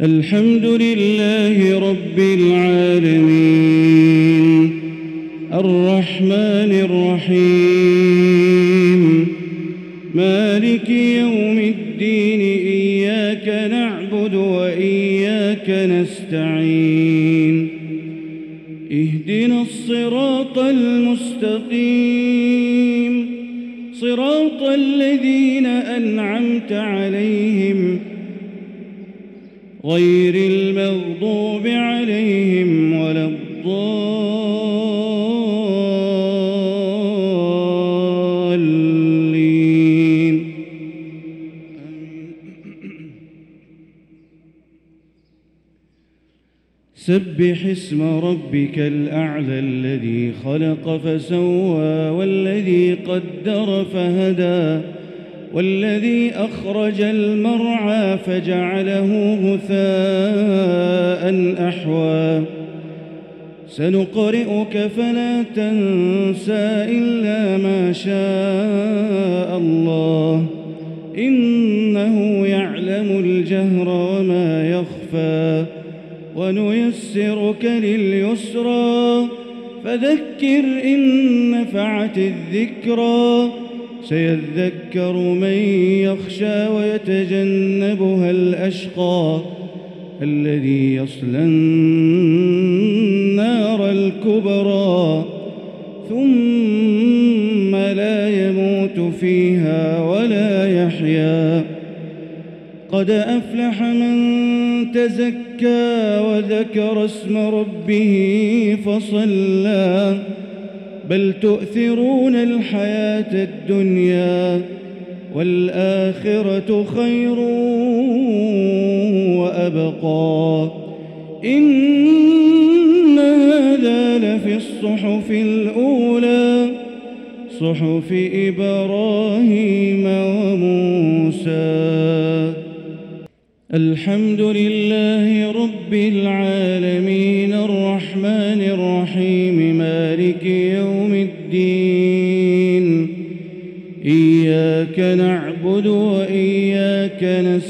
الحمد لله رب العالمين الرحمن الرحيم مالك يوم الدين إياك نعبد وإياك نستعين اهدنا الصراط المستقيم صراط الذين أنعمت عليهم غير المغضوب عليهم ولا الضالين سبح اسم ربك الأعلى الذي خلق فسوى والذي قدر فهدى والذي أخرج المرعى فجعله غثاء أحوى سنقرئك فلا تنسى إلا ما شاء الله إنه يعلم الجهر وما يخفى ونيسرك لليسرى فذكر إن نفعت الذكرى سيذكر من يخشى ويتجنبها الأشقى الذي يصلى النار الكبرى ثم لا يموت فيها ولا يحيا قد أفلح من تزكى وذكر اسم ربه فصلى بل تؤثرون الحياة الدنيا والآخرة خير وأبقى إن هذا لفي الصحف الأولى صحف إبراهيم وموسى الحمد لله رب العالمين الرحمن الرحيم مالك يوم الدين إياك نعبد وإياك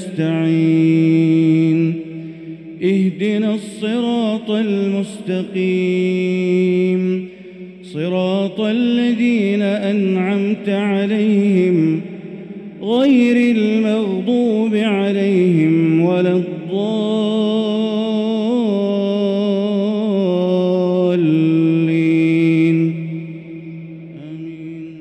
نستعين اهدنا الصراط المستقيم صراط الذين أنعمت عليهم غير المغضوب عليهم ولا الضالين آمين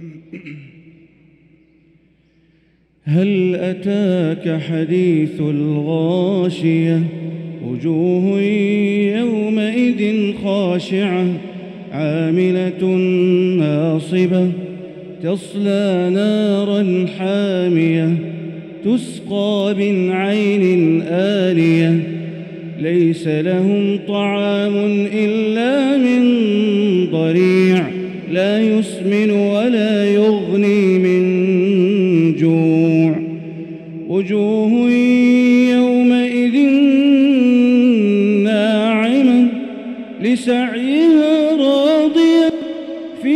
هل أتاك حديث الغاشية وجوه يومئذ خاشعة عاملة ناصبة تصلى نارا حامية تسقى من عين آنية ليس لهم طعام إلا من ضريع لا يسمن ولا يغني من جوع وجوه يومئذ ناعمة لسعيها راضية في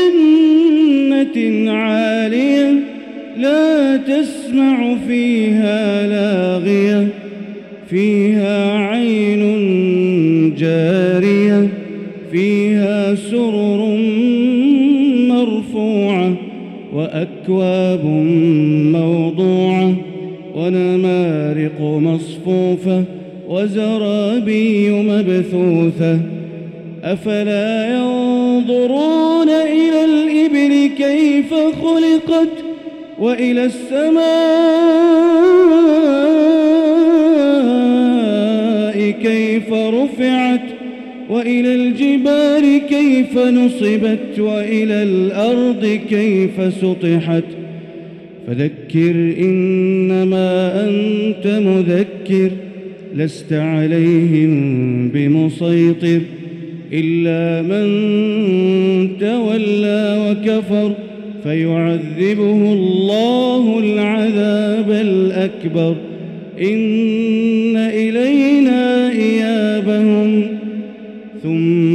جنة عالية لا تسمع فيها لاغية فيها عين جارية فيها سرر مرفوعة وأكواب موضوعة ونمارق مصفوفة وزرابي مبثوثة أفلا ينظرون إلى الإبل كيف خلقت وإلى السماء كيف رفعت وإلى الجبال كيف نصبت وإلى الأرض كيف سطحت فذكر إنما أنت مذكر لست عليهم بمسيطر إلا من تولى وكفر فيعذبه الله العذاب الأكبر إن إلينا إيابهم ثم